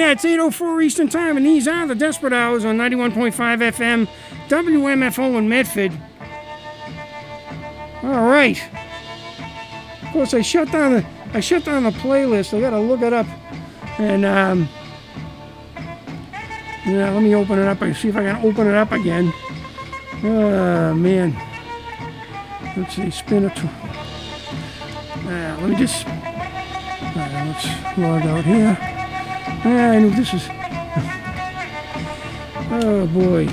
Yeah, it's 8:04 Eastern Time, and these are the Desperate Hours on 91.5 FM, WMFO in Medford. All right. Of course, I shut down the playlist. I gotta look it up, and yeah, let me open it up and see if I can open it up again. Man. Let's see, spin it. Let me just. Let's log out here. I knew this is. Oh boy.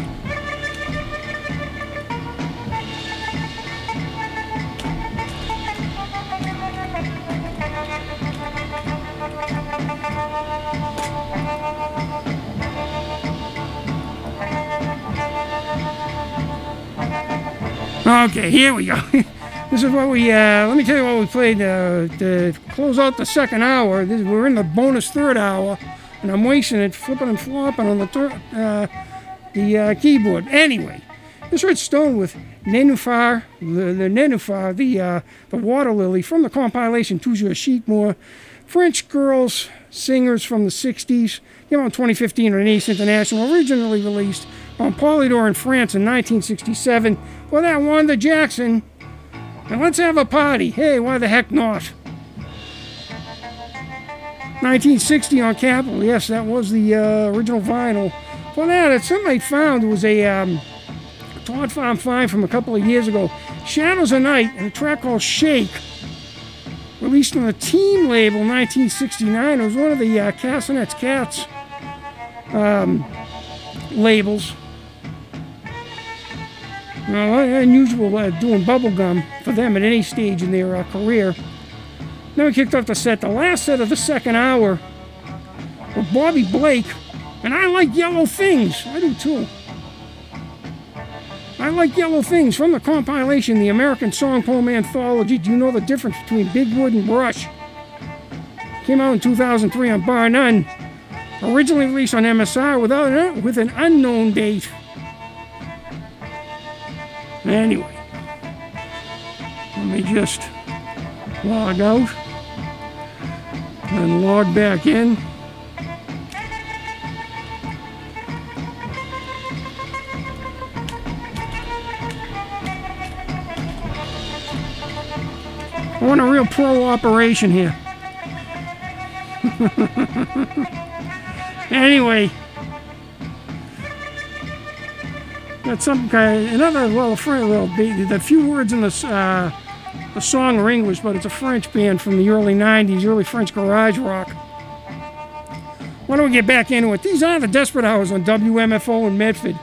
Okay, here we go. This is what we, let me tell you what we played to close out the second hour. We're in the bonus third hour, and I'm wasting it, flipping and flopping on the keyboard. Anyway, this Red Stone with Nenufar, the Nenufar, the water lily from the compilation Toujours Chic More, French girls, singers from the 60s, came out in 2015 on Ace International, originally released on Polydor in France in 1967 for that Wanda Jackson. And let's have a party. Hey, why the heck not? 1960 on Capitol. Yes, that was the original vinyl. For that, it's something I found. It was a Todd Farm Find from a couple of years ago. Shadows of Night, and a track called Shake, released on the Team label 1969. It was one of the Castanets Cats labels. Unusual doing bubblegum for them at any stage in their career. Then we kicked off the set, the last set of the second hour, with Bobby Blake, and I Like Yellow Things. I do too. I Like Yellow Things from the compilation, the American Song Poem Anthology. Do you know the difference between Big Wood and Brush? Came out in 2003 on Bar None. Originally released on MSR with an unknown date. Anyway, let me just log out and log back in. I want a real pro operation here. Anyway. Got some kind of, the few words in the song are English, but it's a French band from the early 90s, early French garage rock. Why don't we get back into it? These are the Desperate Hours on WMFO in Medford.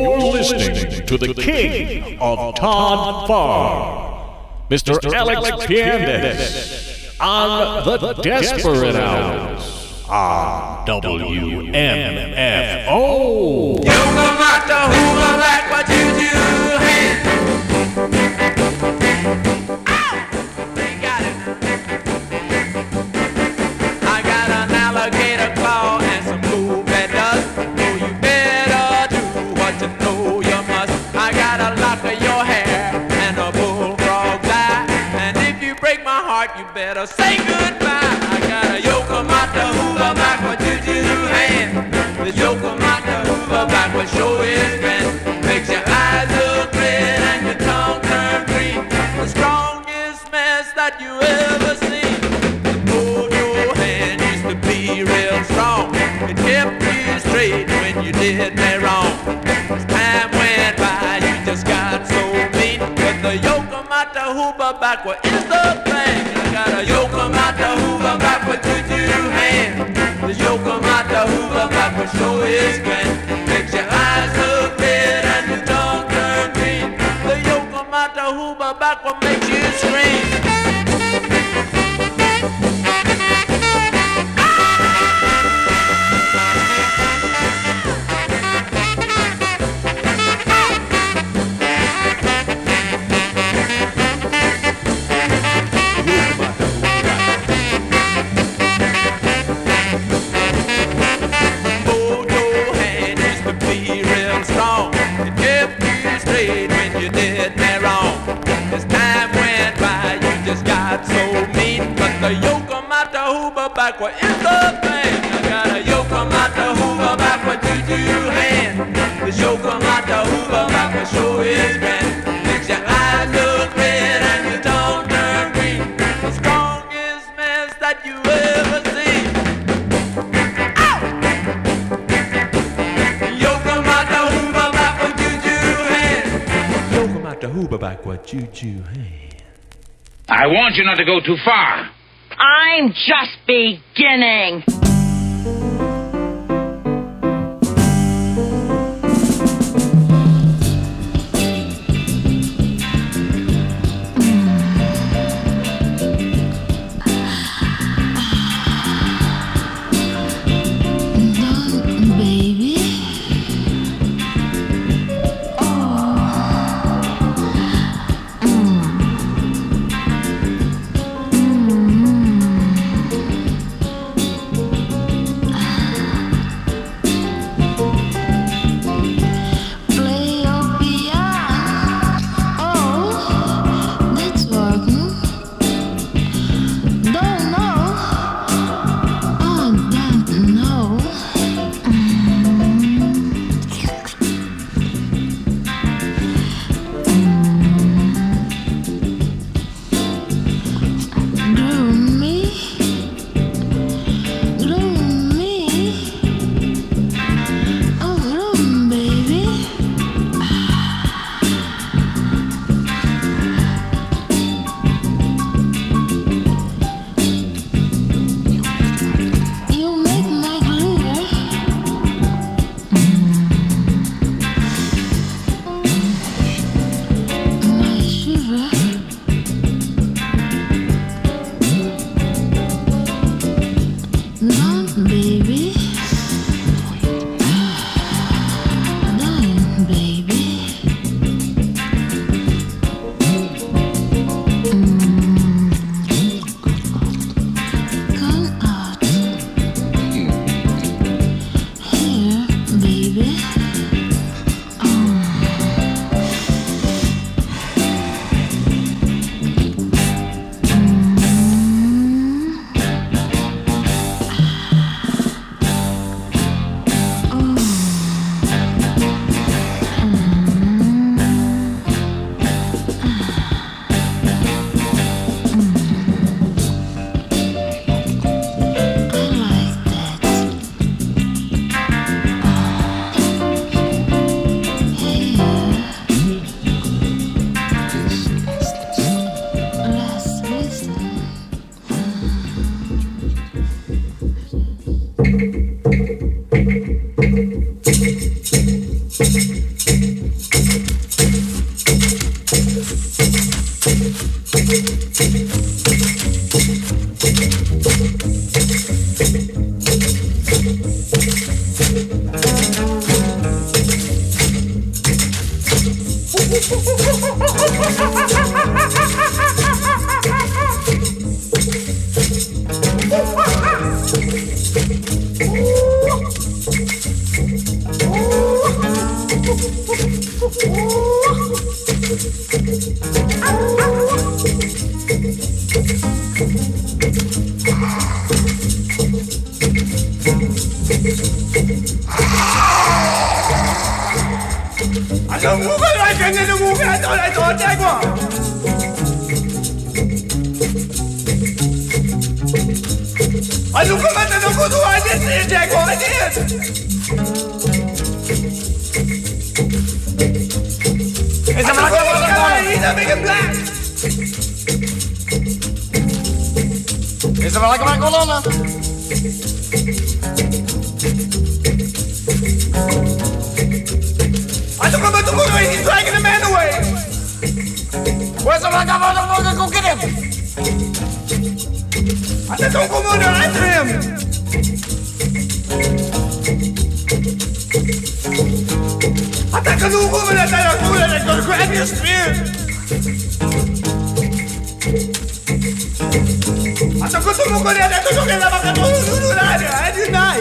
You're listening to the king of Todd Farr, Mr. Alex Piandes, on the Desperate Hours on WMFO. You come out the hoover like what you do, hand. Ow! They got it. I got an alligator claw and some blue bed dust. Oh, you better do what you know you must. I got a lock of your hair and a bullfrog's eye. And if you break my heart, you better say goodbye. I got a Yokomata hoover back what you do, hand. The Yokomata hoover back what show is grand. Makes your eyes look red and your tongue turn green. The strongest mess that you ever seen. The mojo hand used to be real strong. It kept you straight when you did me wrong. As time went by, you just got so mean. But the Yokomata hoover back what is the thing. I got a Yokomata hoover back what you do, hand. The Yokomata hoover back what show is grand. Makes your eyes look red and your tongue turn green. The Yokomata hoover back what makes you scream. The Yokomata hoover back what is the thing. I got a Yokomata hoover back what you do, hand. The Yokomata hoover back what show is grand. Makes your eyes look red and your tongue turn green. The strongest mess that you ever seen. Ow! Yokomata hoover back what you do, hand. Yokomata hoover back what you do, hand. I warned you not to go too far. I'm just beginning. Is er wel lekker kolonne? I don't come to go away. He's dragging the man away. Where's the man? Go get him. I said don't come under after him. I think I know woman that I do that. I'm gonna grab your spear. Hasta cuando me acuerdo de todo que la vaca todo I deny.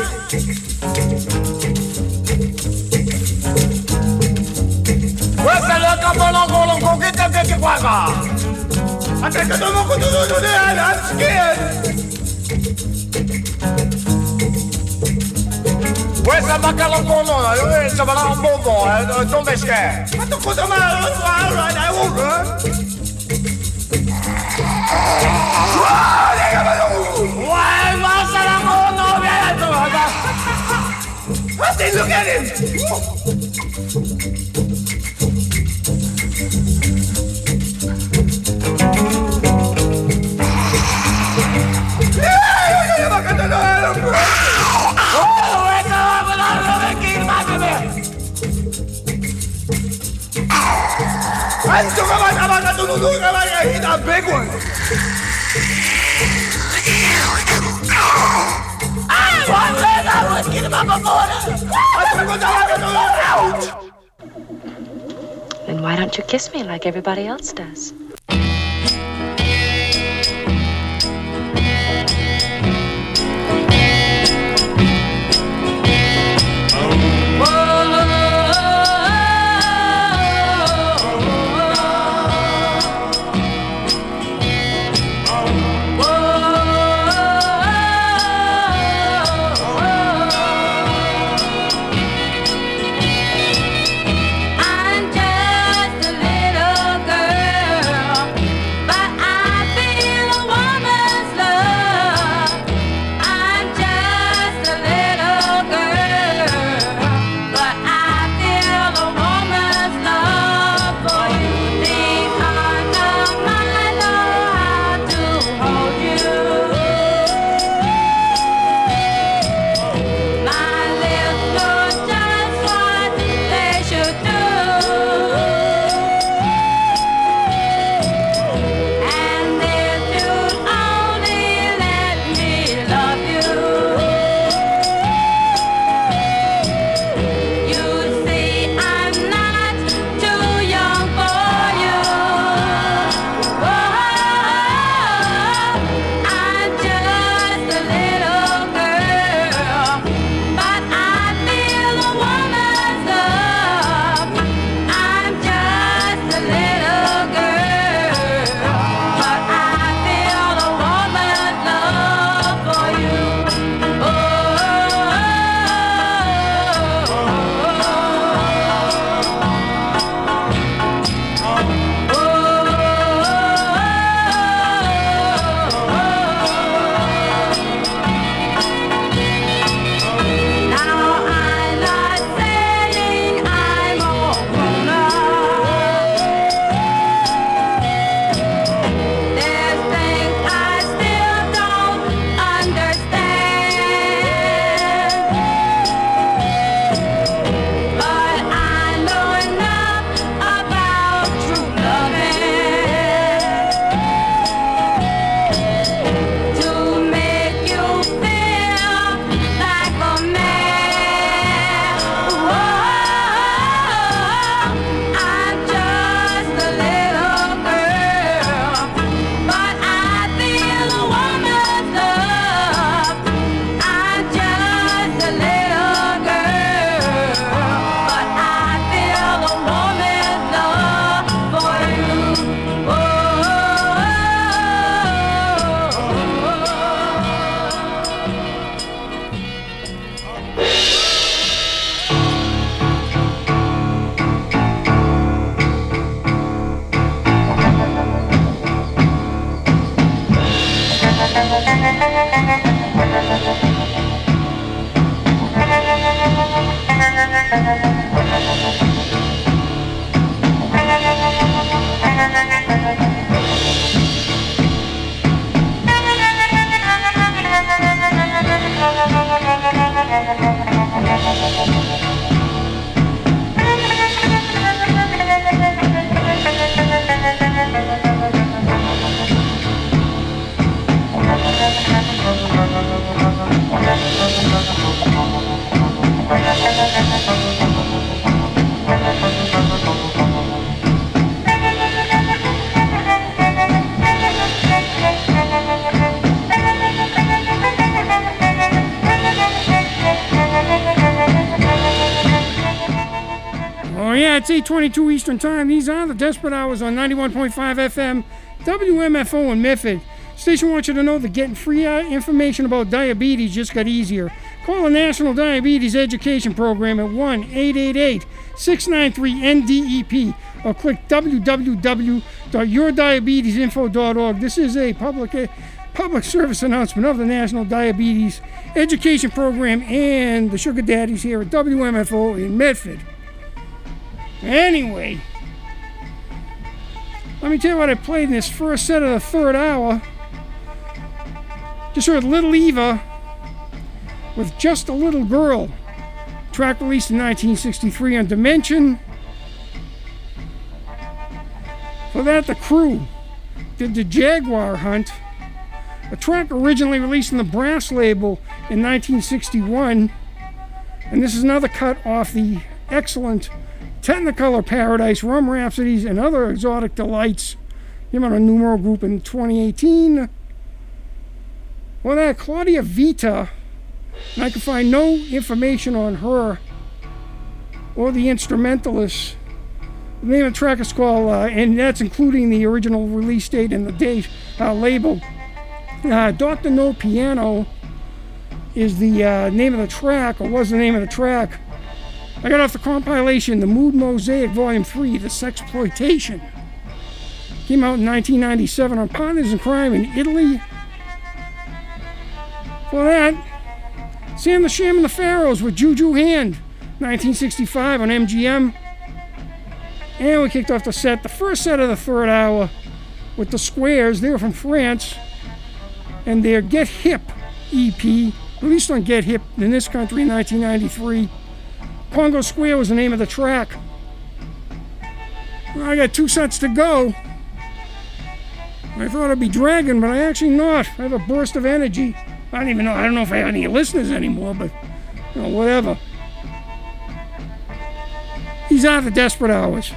Wesa loca bolongo go get them get kwaga. Hasta que todo con todo I'm scared. Wesa vaca longo no, esa bala un bobo, don't be scared. Hasta cuando me alright, I won't run. Look at him! He's a big one! Then why don't you kiss me like everybody else does? I'm just a little girl. Oh yeah, it's 8:22 Eastern Time. These are the Desperate Hours on 91.5 FM, WMFO in Medford. Station wants you to know that getting free information about diabetes just got easier. Call the National Diabetes Education Program at 1-888-693-NDEP or click www.yourdiabetesinfo.org. This is a public service announcement of the National Diabetes Education Program and the Sugar Daddies here at WMFO in Medford. Anyway, let me tell you what I played in this first set of the third hour. Just heard Little Eva with Just a Little Girl, track released in 1963 on Dimension. For that, The Crew did The Jaguar Hunt, a track originally released on the Brass label in 1961. And this is another cut off the excellent Technicolor Paradise, Rum Rhapsodies, and Other Exotic Delights. Came out a numeral group in 2018. Well, that Claudia Vita, and I can find no information on her or the instrumentalists. The name of the track is called, and that's including the original release date and the date label. Dr. No Piano is the name of the track, or was the name of the track. I got off the compilation, The Mood Mosaic Volume 3, The Sexploitation. Came out in 1997 on Partners in Crime in Italy. For that, Sam the Sham and the Pharaohs with Juju Hand, 1965 on MGM. And we kicked off the set, the first set of the third hour, with the Squares. They were from France, and their Get Hip EP, released on Get Hip in this country in 1993. Congo Square was the name of the track. Well, I got 2 sets to go. I thought I'd be dragging, but I actually not. I have a burst of energy. I don't even know. I don't know if I have any listeners anymore, but whatever. These are the Desperate Hours.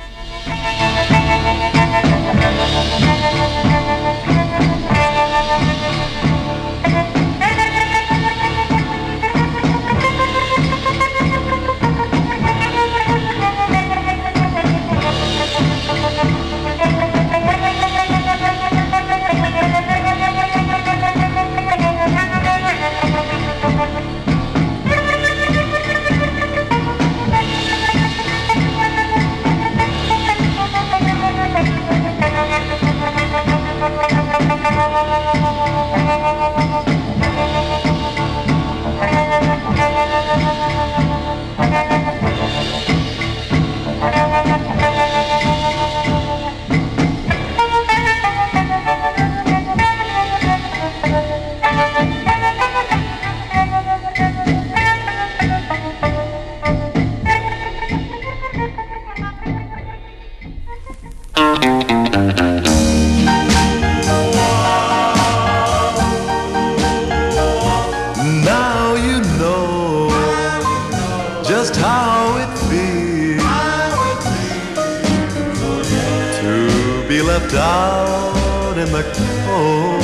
Out in the cold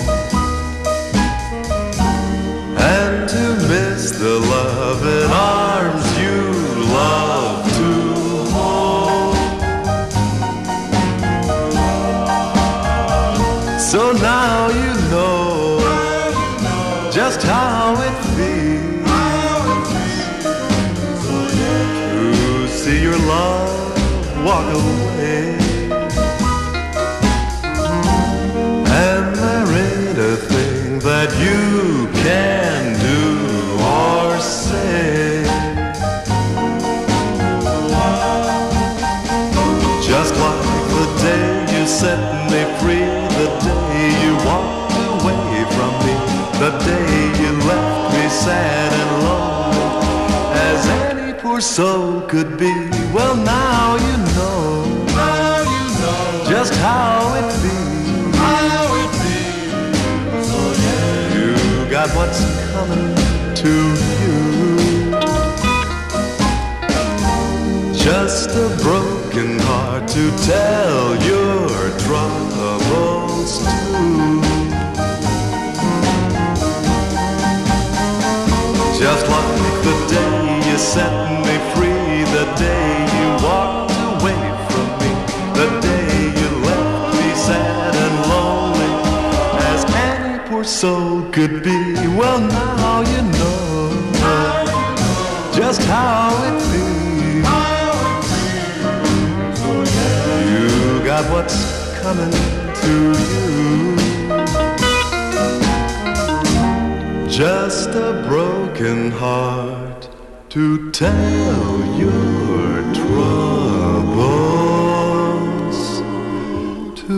and to miss the loving arms you love to hold. So now you know just how it feels to see your love walk away. And there ain't a thing set me free, the day you walked away from me, the day you left me sad and lonely, as any poor soul could be. Well, now you know just how it feels. Oh, yeah. You got what's coming to you. Just a broken heart to tell your troubles to. Just like the day you set me free, the day you walked away from me, the day you left me sad and lonely, as any poor soul could be. Well, now you know just how it feels. You got what's coming to you. Just a broken heart to tell your troubles to.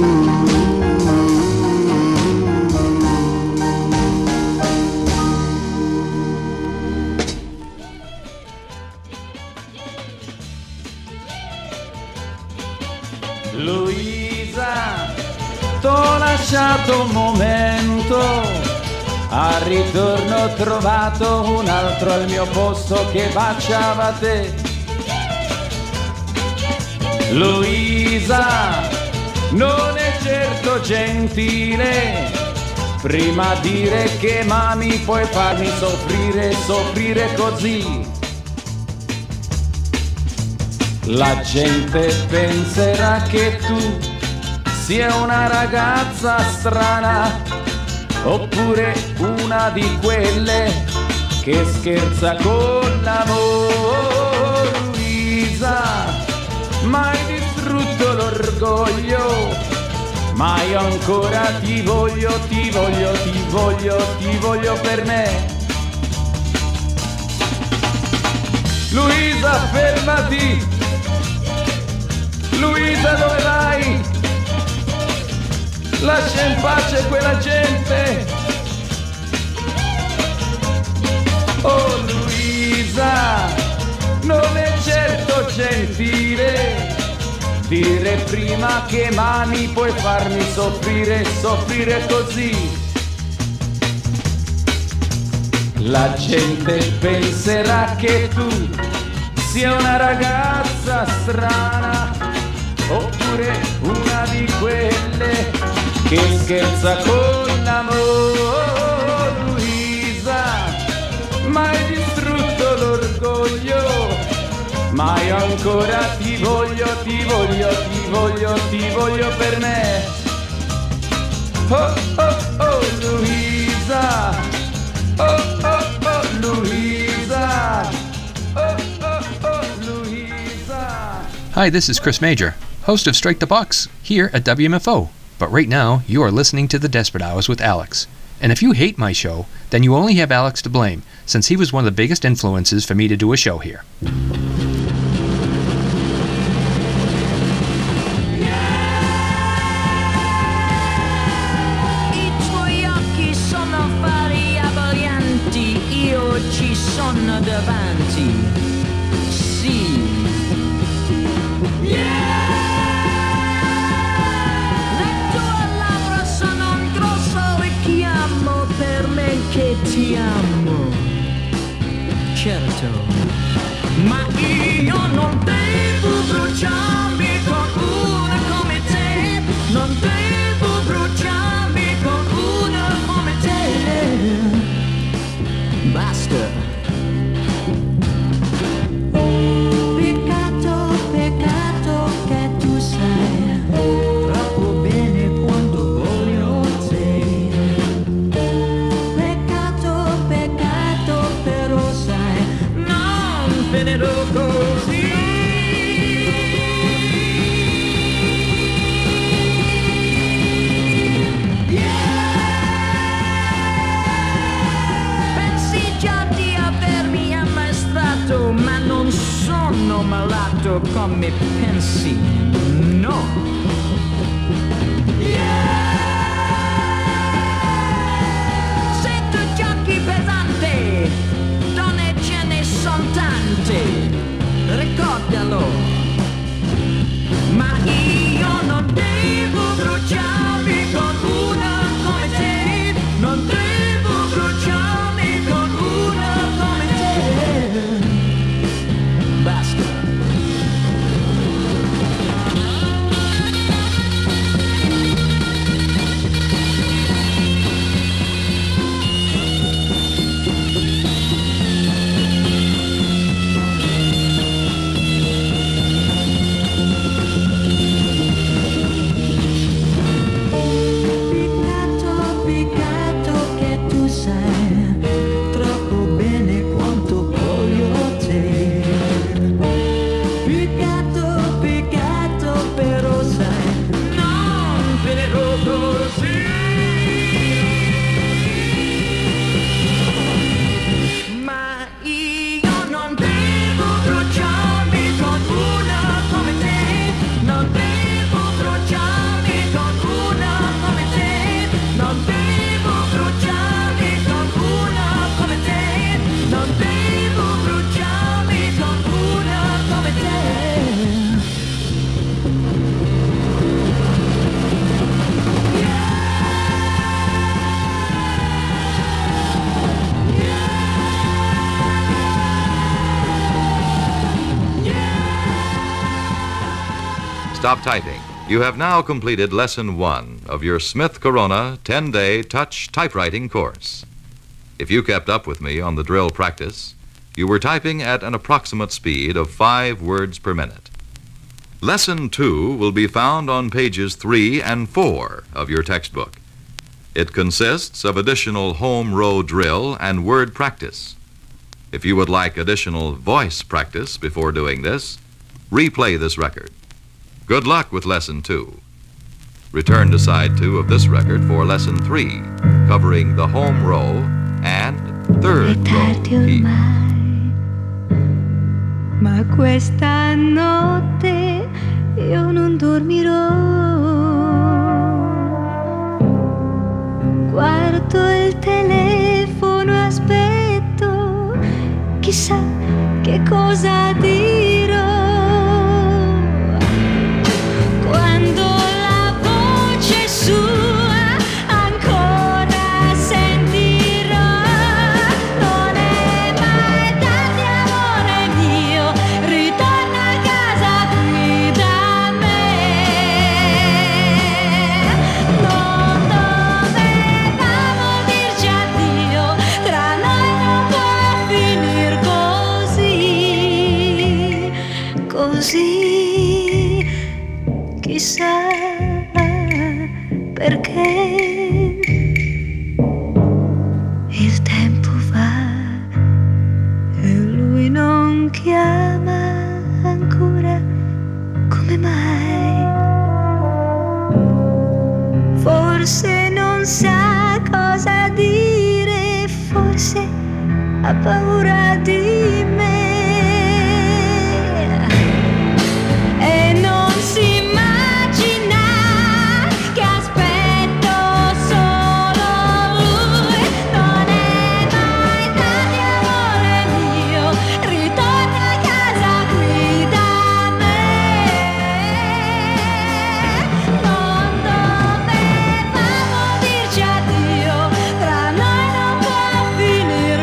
Luisa, t'ho lasciato un momento, al ritorno ho trovato un altro al mio posto che baciava te. Luisa, non è certo gentile, prima dire che mami puoi farmi soffrire, soffrire così. La gente penserà che tu sia una ragazza strana, oppure una di quelle che scherza con l'amore. Luisa, m'hai distrutto l'orgoglio, ma io ancora ti voglio, ti voglio, ti voglio, ti voglio per me. Luisa, fermati! Luisa, dove vai? Lascia in pace quella gente. Oh Luisa, non è certo gentile dire prima che mami puoi farmi soffrire, soffrire così. La gente penserà che tu sia una ragazza strana, oppure una di quelle che scherza con l'amore. Luisa, m'hai distrutto l'orgoglio, ma io ancora ti voglio, ti voglio, ti voglio, ti voglio per me. Oh oh oh Luisa, oh oh oh Luisa, oh oh oh Luisa. Hi, this is Chris Major, host of Strike the Box here at WMFO. But right now, you are listening to The Desperate Hours with Alex. And if you hate my show, then you only have Alex to blame, since he was one of the biggest influences for me to do a show here. I tuoi occhi sono fari abbaglianti, io ci sono davanti. Sì. Che ti amo, certo, ma io non devo bruciarmi con una come te, non devo bruciarmi con una come te, basta. Peccato, peccato che tu sai troppo bene quando voglio te. Finirò così. Pensi già di avermi ammaestrato, ma non sono malato come pensi, no. stop typing. You have now completed Lesson 1 of your Smith Corona 10-day touch typewriting course. If you kept up with me on the drill practice, you were typing at an approximate speed of 5 words per minute. Lesson 2 will be found on pages 3 and 4 of your textbook. It consists of additional home row drill and word practice. If you would like additional voice practice before doing this, replay this record. Good luck with Lesson 2. Return to Side 2 of this record for Lesson 3, covering the home row and third row key. Ma questa notte io non dormirò. Guardo il telefono, aspetto, chissà che cosa dirò. Quando la voce sua ancora sentirò, non è mai tardi amore mio, ritorna a casa qui da me. Non dovevamo dirci addio, tra noi non può finir così, così. Chissà perché il tempo va e lui non chiama ancora, come mai? Forse non sa cosa dire, forse ha paura di me. E non si immagina che aspetto solo lui. Non è mai tardi amore mio, ritorna a casa qui da me. Non dovevamo dirci addio, tra noi non può finir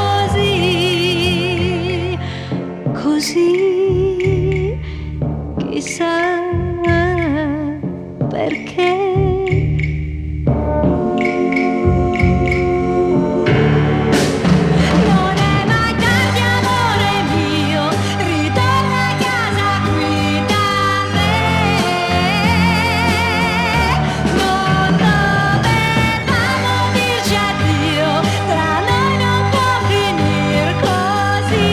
così, così. Chissà perché. Non è mai tardi amore mio, ritorna a casa qui da me. Non dovevamo dirci addio, tra noi non può finir così.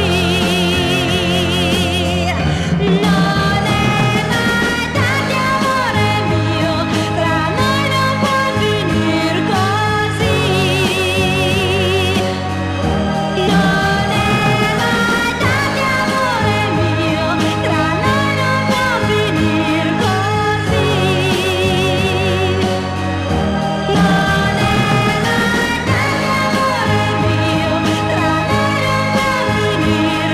Non è mai tardi amore mio, tra noi non può finir così. Non è mai tardi amore mio, tra noi non può finir così. Non è mai tardi amore mio, tra noi non può finir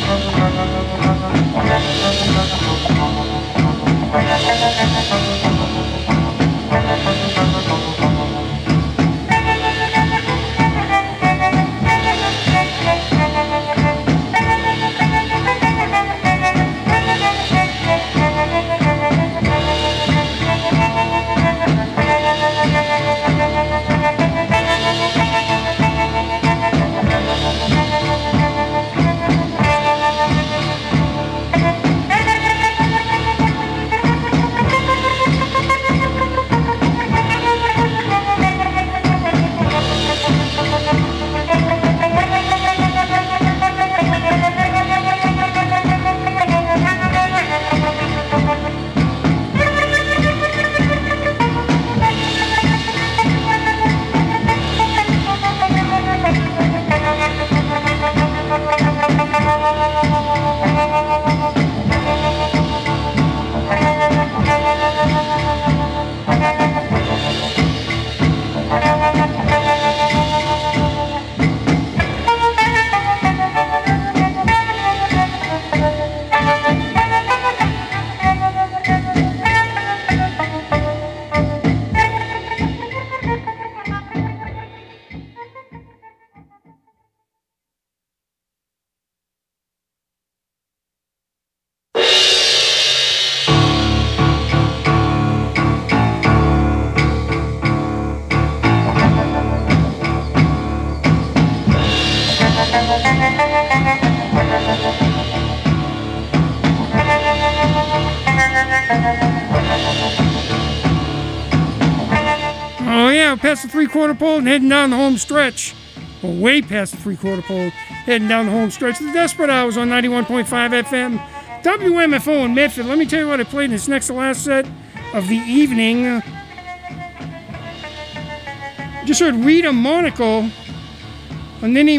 così. Oh yeah, past the three-quarter pole and heading down the home stretch. Or way past the three-quarter pole, heading down the home stretch. The Desperate Hours on 91.5 FM. WMFO in Medford. Let me tell you what I played in this next to last set of the evening. Just heard Rita Monaco, Nene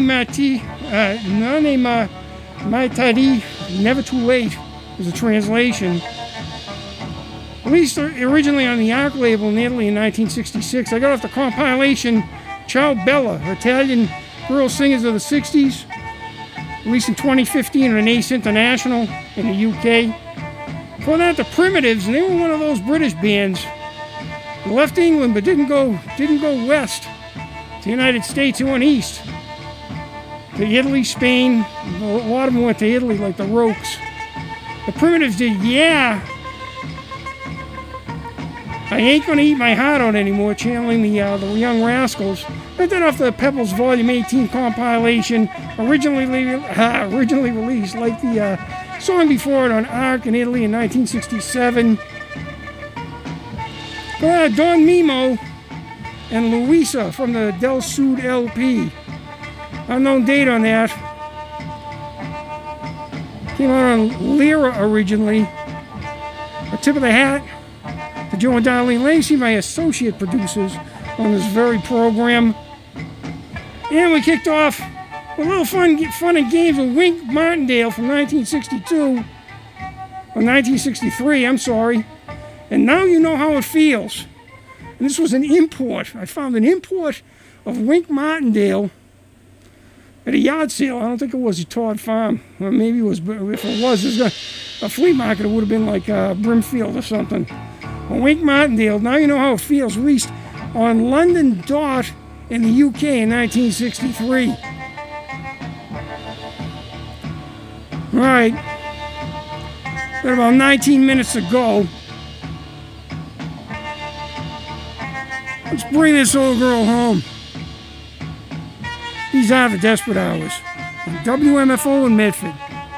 Maitadi, Never Too Late was a translation. Released originally on the Arc label in Italy in 1966. I got off the compilation Ciao Bella, Italian girl singers of the 60s. Released in 2015 on Ace International in the UK. Before that, the Primitives, and they were one of those British bands. They left England but didn't go west to the United States. They went east to Italy, Spain. A lot of them went to Italy, like the Rokes. The Primitives did Yeah, I Ain't Gonna Eat My Heart Out Anymore, channeling the Young Rascals. Got that off the Pebbles Volume 18 compilation, originally released, like the song before it on Arc in Italy in 1967. Don Mimo and Louisa from the Del Sud LP. Unknown date on that. Came out on Lyra originally. A tip of the hat to Joe and Darlene Lacey, my associate producers on this very program. And we kicked off with a little fun and games with Wink Martindale from 1962. Or 1963, I'm sorry. And Now You Know How It Feels. And this was an import. I found an import of Wink Martindale at a yard sale. I don't think it was at Todd Farm. Or maybe it was, if it was, a flea market. It would have been like Brimfield or something. Well, Wink Martindale, Now You Know How It Feels, released on London Dot in the UK in 1963. All right. Got about 19 minutes to go. Let's bring this old girl home. These are the Desperate Hours on WMFO in Medford.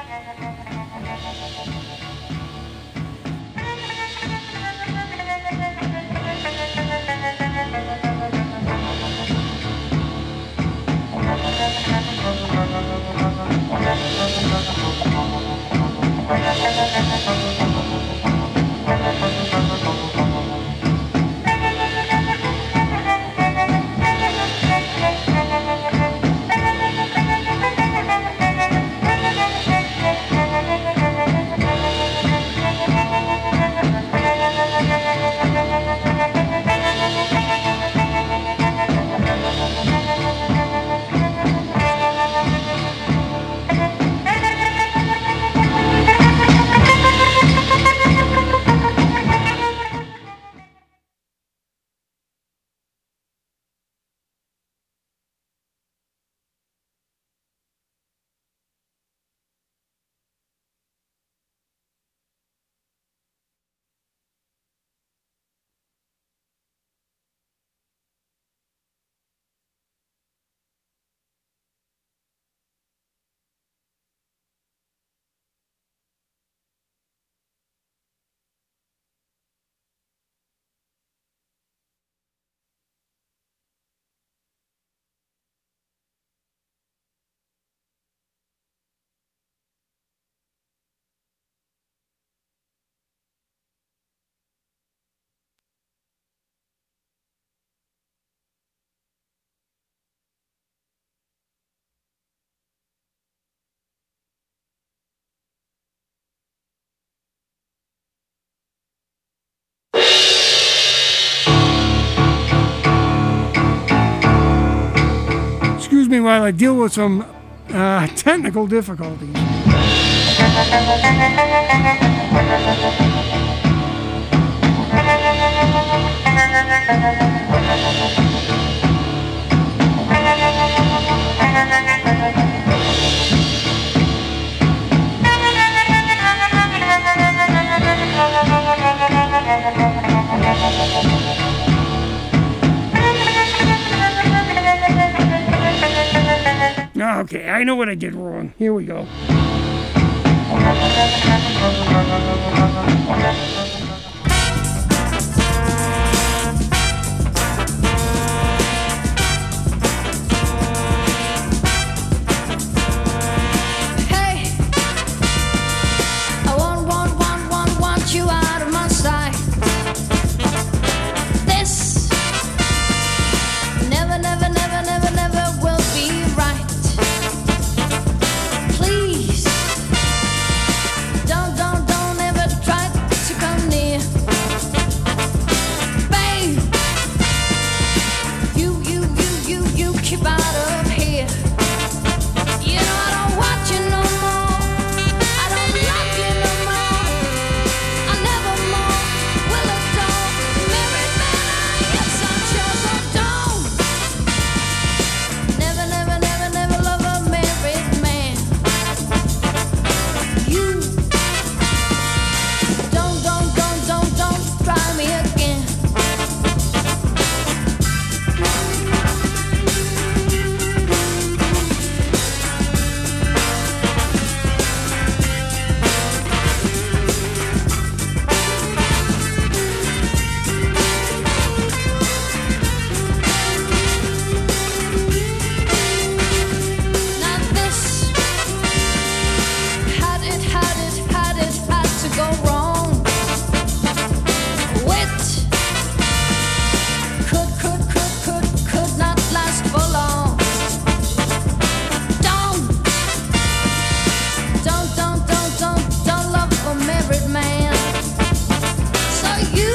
Excuse me while I deal with some technical difficulties. Okay, I know what I did wrong. Here we go. Hey, I want you out of my sight. This never will be right. Please, don't ever try to come near. Babe, you keep out of here. You know I don't want you no more. I don't love you no more. I never more will adore married man. Yes, I'm sure. So don't never love a married man. You don't try me again. Now this had to go wrong. Wit could not last for long. Don't love a married man. So you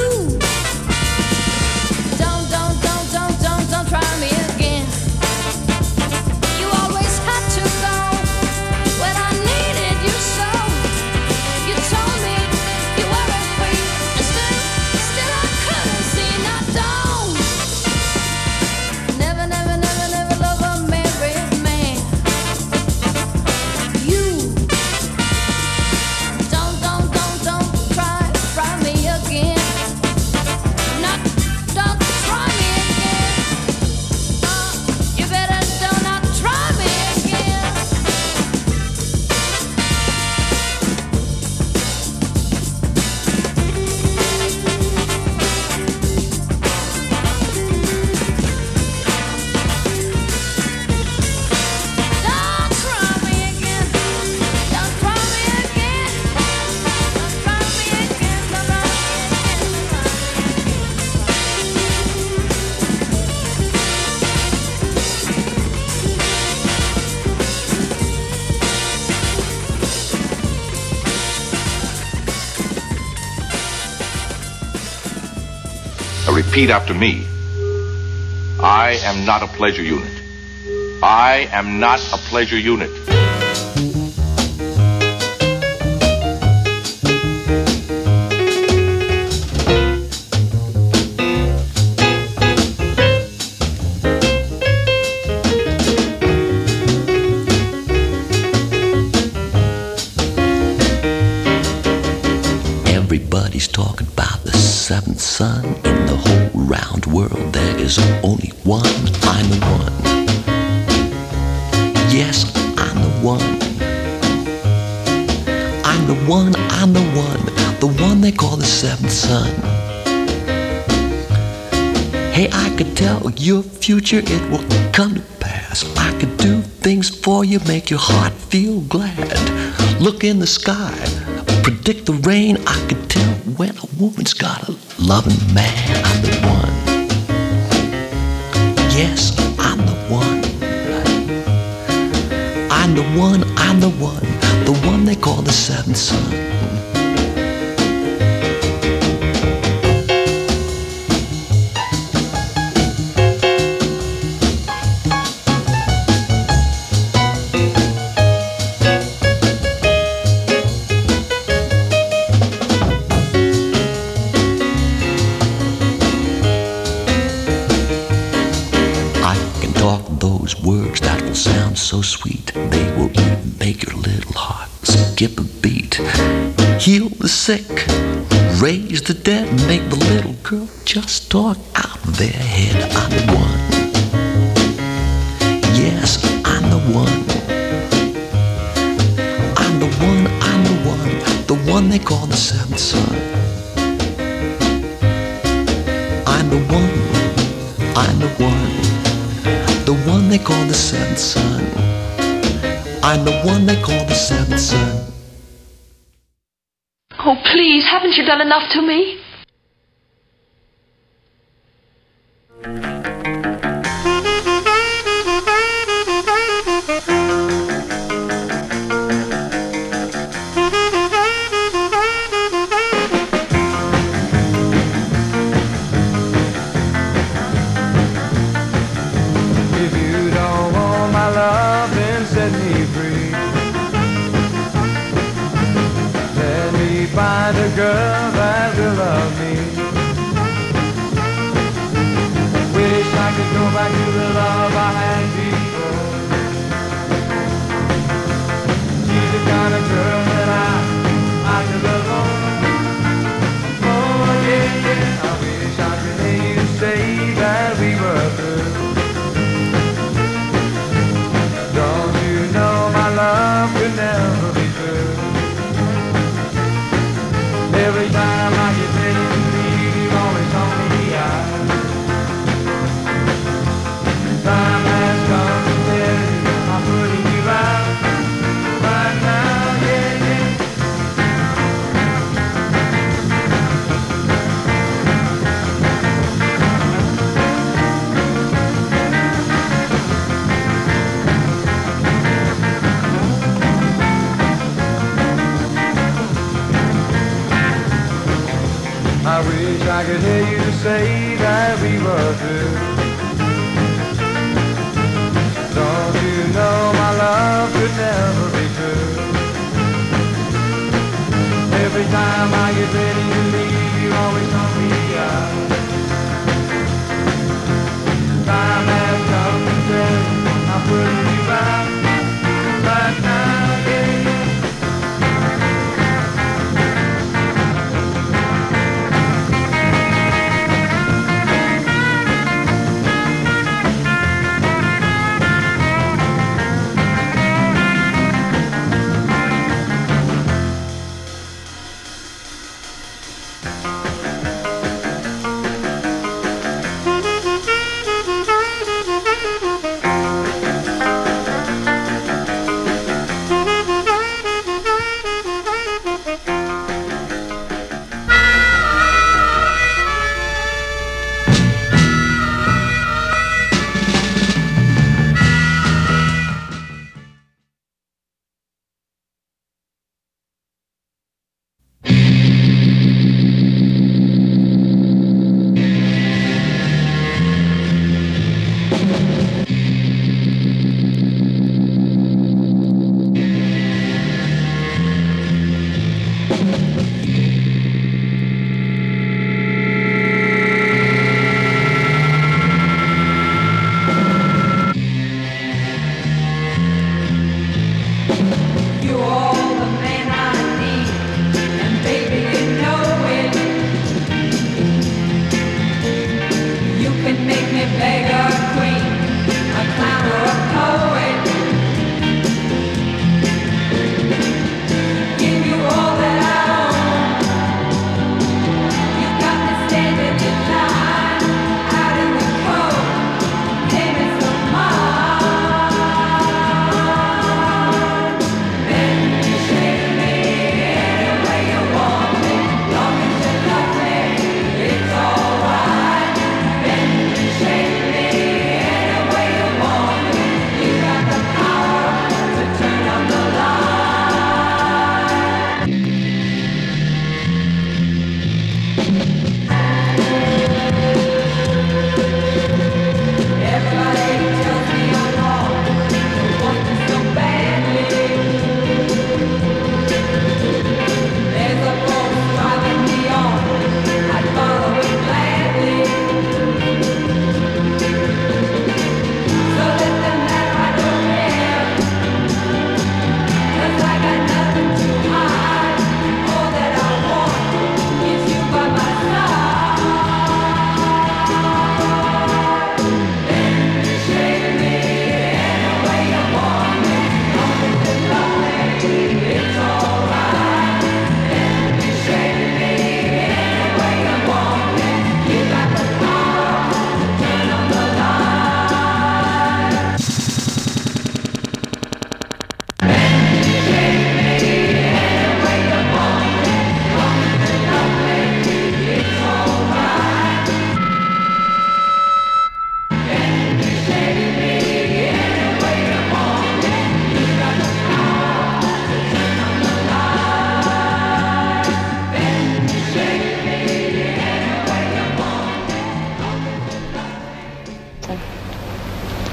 don't try me again. You always had to go when I needed you so. You told me you weren't free, and still I couldn't see. Now don't never love a married man. You don't try me again. Not don't try me again. You better do not try me again. Don't try me again. Don't try me again. Don't try me again. Don't try Repeat after me. I am not a pleasure unit. I am not a pleasure unit. Everybody's talking about the seventh son. In the whole round world there is only one. I'm the one. Yes, I'm the one. I'm the one, I'm the one. The one they call the seventh son. Hey, I could tell your future, it will come to pass. I could do things for you, make your heart feel glad. Look in the sky, predict the rain. I could tell when a woman's got a loving man. I'm the one. Yes, I'm the one. I'm the one, I'm the one. The one they call the seventh son. Those words that will sound so sweet, they will even make your little heart skip a beat. Heal the sick, raise the dead, make the little girl just talk out of their head. I'm the one. Yes, I'm the one. I'm the one, I'm the one they call the seventh son. I'm the one they call the seventh son. I'm the one they call the seventh son. Oh, please, haven't you done enough to me? Find a girl that will love me. Wish I could go back to the love I had before. She's the kind of girl that I could love on. Oh yeah, yeah. I wish I could hear you say that we were through. Don't you know my love could never be true? Every time I get ready to leave, you always tell me time has come to tell you I'm putting you out right now, yeah, yeah. I wish I could hear you say that we were through. Don't you know my love could never be true? Every time I get ready to leave, you always tell me time has come to tell you I'm putting you out right now, yeah, yeah.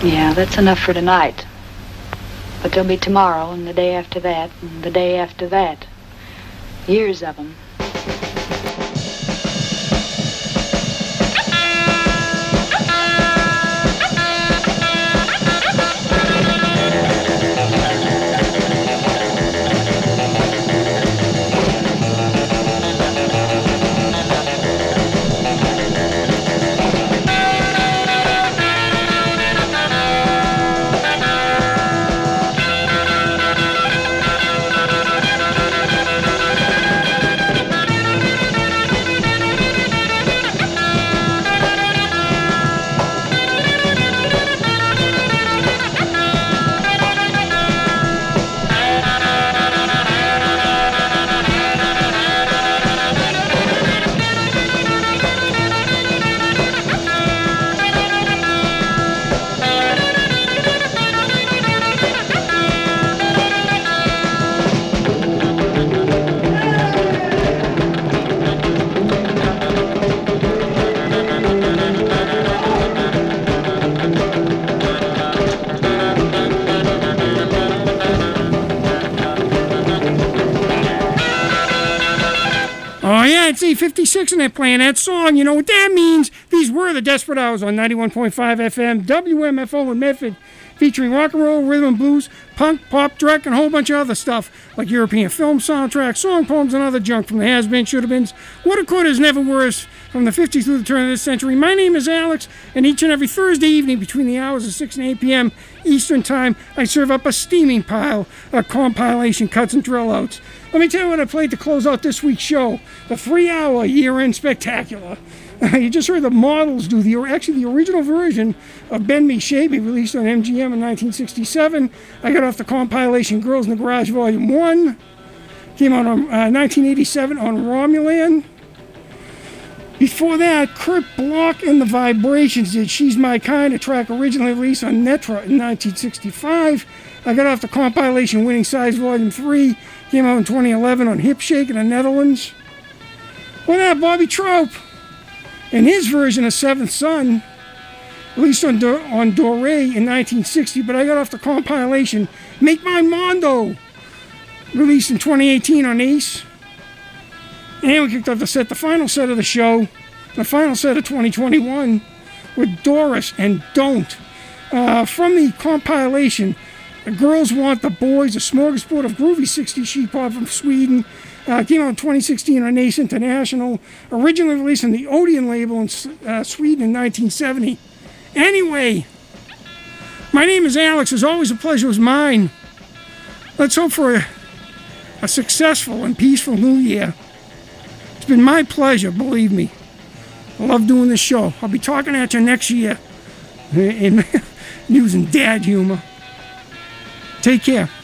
Yeah, that's enough for tonight. But there'll be tomorrow and the day after that and the day after that. Years of them. Oh, yeah, it's 8:56 and they're playing that song. You know what that means? These were the Desperate Hours on 91.5 FM, WMFO in Medford, featuring rock and roll, rhythm and blues, punk, pop, dreck, and a whole bunch of other stuff, like European film soundtracks, song poems, and other junk from the has-been, should-have-beens, woulda, couldas, never were's, from the 50s through the turn of this century. My name is Alex, and each and every Thursday evening between the hours of 6 and 8 p.m. Eastern Time, I serve up a steaming pile of compilation cuts and drill-outs. Let me tell you what I played to close out this week's show, the 3-hour year-end spectacular. You just heard the Models do the original version of Bend Me, Shave Me, released on MGM in 1967. I got off the compilation Girls in the Garage Volume 1. Came out in 1987 on Romulan. Before that, Kurt Bloch and the Vibrations did She's My Kind, a track originally released on Netra in 1965. I got off the compilation Winning Size Volume 3. Came out in 2011 on Hip Shake in the Netherlands. Well, that Bobby Troup and his version of Seventh Son, released on Dore in 1960, but I got off the compilation Make My Mondo, released in 2018 on Ace. And we kicked off the final set of the show, the final set of 2021, with Doris and Don't. From the compilation, The Girls Want the Boys, a smorgasbord of groovy 60s sheet pop from Sweden. Came out in 2016 on Ace International. Originally released on the Odeon label in Sweden in 1970. Anyway, my name is Alex. As always, a pleasure was mine. Let's hope for a successful and peaceful new year. It's been my pleasure, believe me. I love doing this show. I'll be talking at you next year and using dad humor. Take care.